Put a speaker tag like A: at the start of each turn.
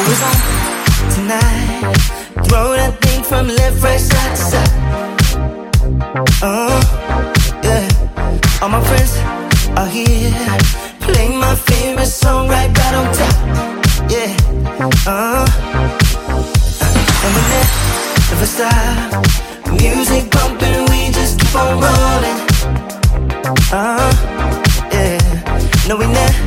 A: is on tonight. Throw that thing from left, right, side to side. Yeah. All my friends are here. Play my favorite song right on top. Yeah. And we never stop. Music bumping, we just keep on rolling. Yeah. No, we never